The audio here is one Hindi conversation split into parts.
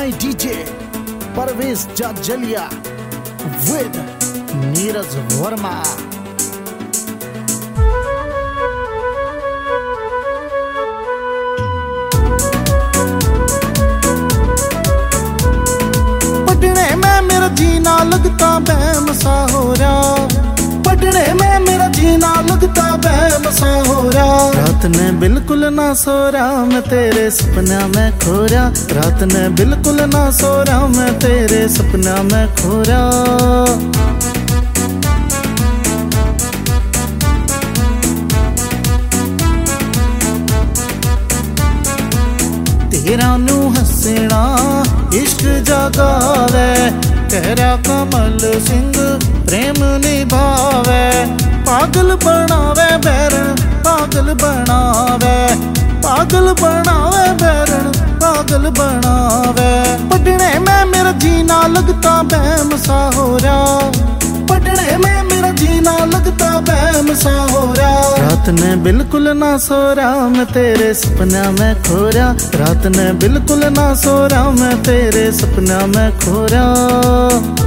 by DJ Parvez Jajalia with Neeraj Verma. पढ़ने में मेरा जीना लगता बेमसा हो रहा, पढ़ने में मेरा जीना लगता बेमसा हो रहा। रात ने बिल्कुल ना सो रहा, मैं तेरे सपना में खो रहा। रात ने बिल्कुल ना सो रहा, मैं तेरे सपना में खो रहा। तेरा नू हसना इश्क जगावे, तेरा कमल सिंह प्रेम निभावे। पागल बनावे बैरन पागल बनावे, पागल बनावे बैरन पागल बनावे। पढ़ने में मेरा जीना लगता बेमसा हो रहा, पढ़ने में मेरा जीना लगता बेमसा हो रहा। रात ने बिल्कुल ना सो रहा, मैं तेरे सपना में खो रहा। रात ने बिल्कुल ना सो रहा, मैं तेरे सपना में खो रहा।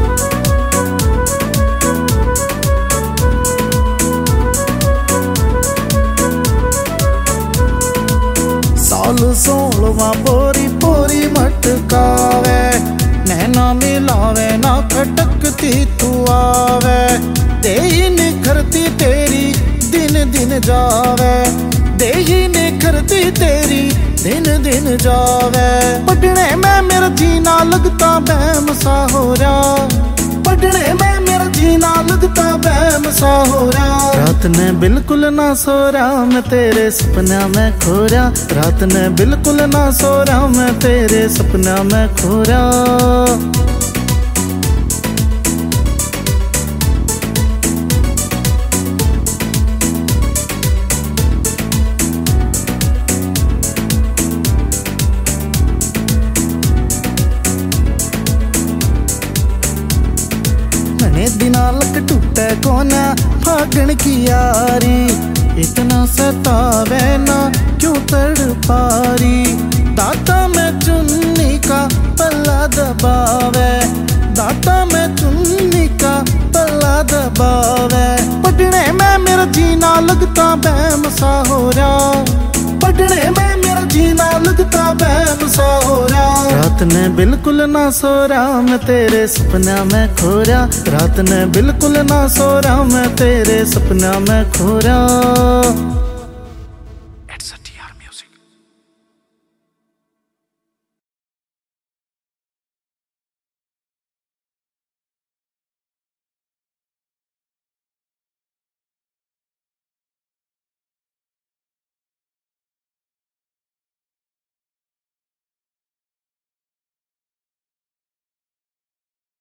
साल 16वां पोरी पोरी मटकावे, नैना मिलावे ना खटकती तू आवे। देही निखरती तेरी दिन दिन जावे, देही निखरती तेरी दिन दिन जावे। पढ़ने में मेरा जीना लगता बेमसा हो रहा, पढ़ने में मेरा जीना लगता बेमसा हो रहा। रात ने बिल्कुल ना सो रहा, मैं तेरे सपना में खो रहा। रात ने बिल्कुल ना सो रहा, मैं तेरे सपना में खो रहा। दिना लक टूटे कोना फागण की यारी, इतना सतावे ना क्यों तड़पारी। दाता में चुन्नी का पल्ला दबावे, दाता में चुन्नी का पल्ला दबावे। पढ़ने में मेरा जीना लगता बेमसा हो रहा, पढ़ने में मेरा जीना लगता बेमसा हो रहा। रात ने बिल्कुल ना सो रहा, मैं तेरे सपना में खो रहा। रात ने बिल्कुल ना सो रहा, मैं तेरे सपना में खो रहा।